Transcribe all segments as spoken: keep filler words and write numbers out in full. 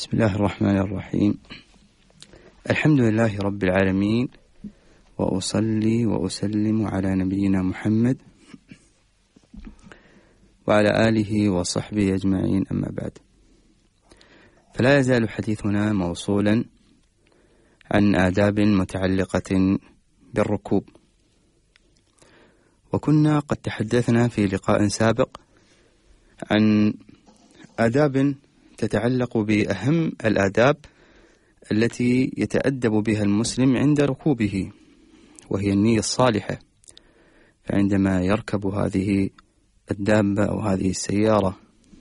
بسم الله الرحمن الرحيم. الحمد لله رب العالمين، وأصلي وأسلم على نبينا محمد وعلى آله وصحبه أجمعين، أما بعد. فلا يزال حديثنا موصولا عن آداب متعلقة بالركوب، وكنا قد تحدثنا في لقاء سابق عن آداب تتعلق بأهم الآداب التي يتأدب بها المسلم عند ركوبه، وهي النية الصالحة. فعندما يركب هذه الدابة أو هذه السيارة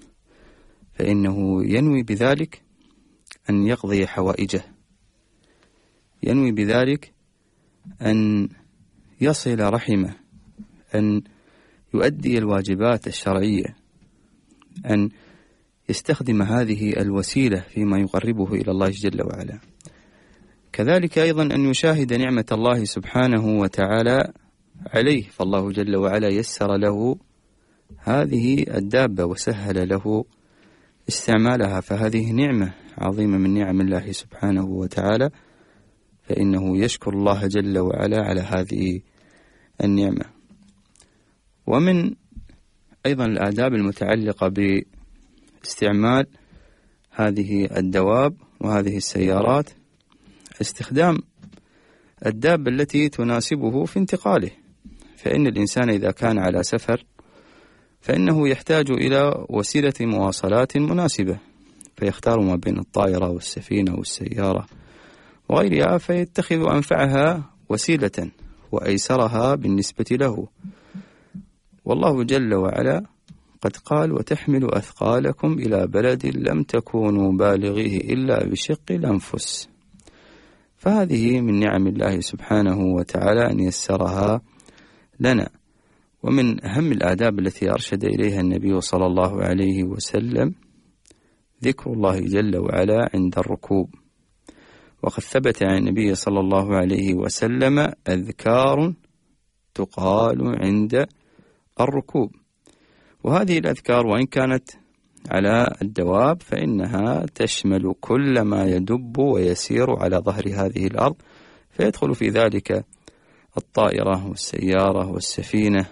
فإنه ينوي بذلك أن يقضي حوائجه، ينوي بذلك أن يصل رحمه، أن يؤدي الواجبات الشرعية، أن يستخدم هذه الوسيلة فيما يقربه إلى الله جل وعلا. كذلك أيضا أن يشاهد نعمة الله سبحانه وتعالى عليه، فالله جل وعلا يسر له هذه الدابة وسهل له استعمالها، فهذه نعمة عظيمة من نعم الله سبحانه وتعالى، فإنه يشكر الله جل وعلا على هذه النعمة. ومن أيضا الآداب المتعلقة باستعمال هذه الدواب وهذه السيارات استخدام الدابة التي تناسبه في انتقاله، فإن الإنسان إذا كان على سفر فإنه يحتاج إلى وسيلة مواصلات مناسبة، فيختار ما بين الطائرة والسفينة والسيارة وغيرها، فيتخذ أنفعها وسيلة وأيسرها بالنسبة له. والله جل وعلا قد قال: وتحمل أثقالكم إلى بلد لم تكونوا بالغيه إلا بشق الأنفس. فهذه من نعم الله سبحانه وتعالى أن يسرها لنا. ومن أهم الآداب التي أرشد إليها النبي صلى الله عليه وسلم ذكر الله جل وعلا عند الركوب، وقد ثبت عن النبي صلى الله عليه وسلم أذكار تقال عند الركوب، وهذه الأذكار وإن كانت على الدواب فإنها تشمل كل ما يدب ويسير على ظهر هذه الأرض، فيدخل في ذلك الطائرة والسيارة والسفينة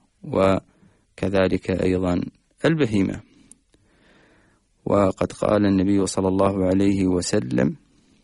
وكذلك أيضا البهيمة. وقد قال النبي صلى الله عليه وسلم: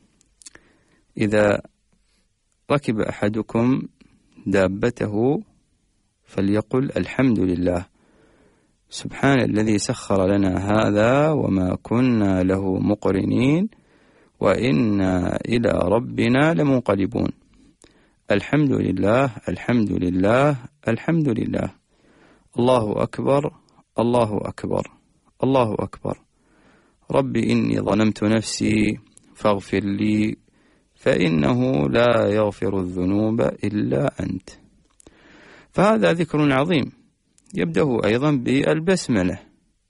إذا ركب أحدكم دابته فليقل الحمد لله، سبحان الذي سخر لنا هذا وما كنا له مقرنين وإنا إلى ربنا لمنقلبون. الحمد لله، الحمد لله، الحمد لله، الله أكبر، الله أكبر، الله أكبر، رب إني ظلمت نفسي فاغفر لي فإنه لا يغفر الذنوب إلا أنت. فهذا ذكر عظيم يبدأ أيضا بالبسملة،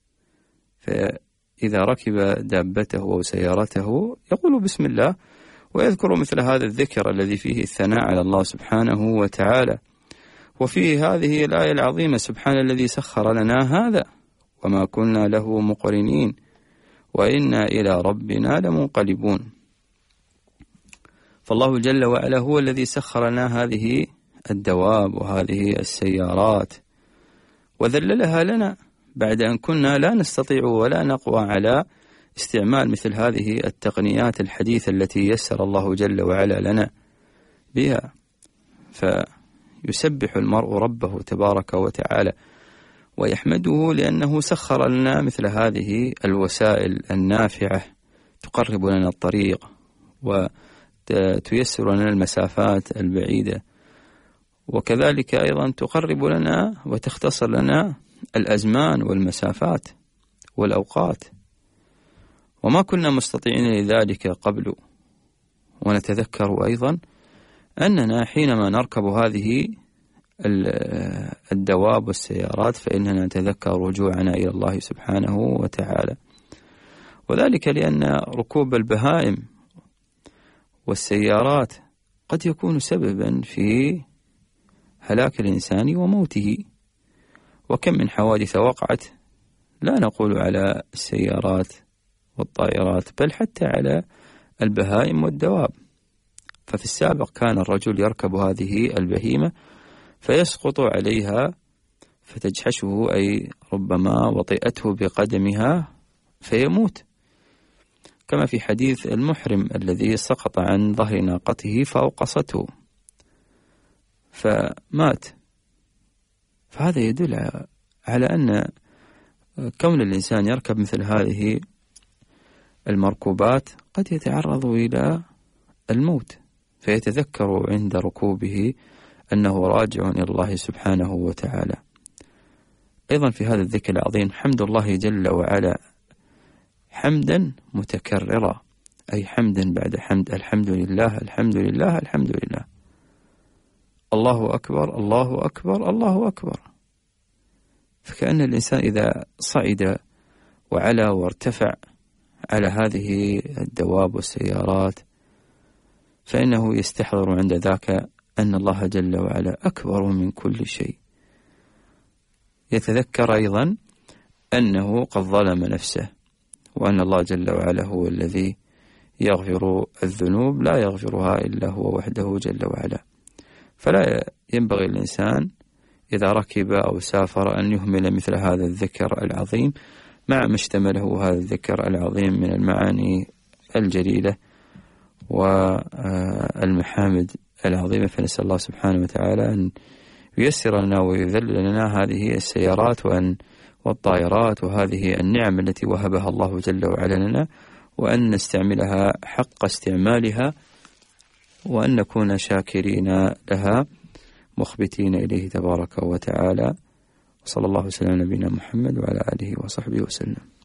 فإذا ركب دابته أو سيارته يقول بسم الله ويذكر مثل هذا الذكر الذي فيه الثناء على الله سبحانه وتعالى، وفيه هذه الآية العظيمة: سبحان الذي سخر لنا هذا وما كنا له مقرنين وإنا إلى ربنا لمنقلبون. فالله جل وعلا هو الذي سخر لنا هذه الدواب وهذه السيارات وذللها لنا بعد أن كنا لا نستطيع ولا نقوى على استعمال مثل هذه التقنيات الحديثة التي يسر الله جل وعلا لنا بها. فيسبح المرء ربه تبارك وتعالى ويحمده لأنه سخر لنا مثل هذه الوسائل النافعة تقرب لنا الطريق وتيسر لنا المسافات البعيدة، وكذلك أيضا تقرب لنا وتختصر لنا الأزمان والمسافات والأوقات، وما كنا مستطيعين لذلك قبل. ونتذكر أيضا أننا حينما نركب هذه الدواب والسيارات فإننا نتذكر رجوعنا إلى الله سبحانه وتعالى، وذلك لأن ركوب البهائم والسيارات قد يكون سببا في هلاك الإنسان وموته. وكم من حوادث وقعت، لا نقول على السيارات والطائرات، بل حتى على البهائم والدواب. ففي السابق كان الرجل يركب هذه البهيمة فيسقط عليها فتجحشه، أي ربما وطئته بقدمها فيموت، كما في حديث المحرم الذي سقط عن ظهر ناقته فأوقصته فمات. فهذا يدل على أن كون الإنسان يركب مثل هذه المركوبات قد يتعرض إلى الموت، فيتذكر عند ركوبه أنه راجع إلى الله سبحانه وتعالى. أيضا في هذا الذكر العظيم حمد الله جل وعلا حمدا متكررا، أي حمدا بعد حمد، الحمد لله الحمد لله الحمد لله، الله أكبر الله أكبر الله أكبر. فكأن الإنسان إذا صعد وعلى وارتفع على هذه الدواب والسيارات فإنه يستحضر عند ذاك أن الله جل وعلا أكبر من كل شيء. يتذكر أيضا أنه قد ظلم نفسه، وأن الله جل وعلا هو الذي يغفر الذنوب لا يغفرها إلا هو وحده جل وعلا. فلا ينبغي الإنسان إذا ركب أو سافر أن يهمل مثل هذا الذكر العظيم مع ما اشتمله هذا الذكر العظيم من المعاني الجليلة والمحامد العظيمة. فنسأل الله سبحانه وتعالى أن ييسر لنا ويذلل لنا هذه السيارات وأن والطائرات وهذه النعم التي وهبها الله جل وعلا لنا، وأن نستعملها حق استعمالها، وأن نكون شاكرين لها مخبتين إليه تبارك وتعالى. وصلى الله وسلم على نبينا محمد وعلى آله وصحبه وسلم.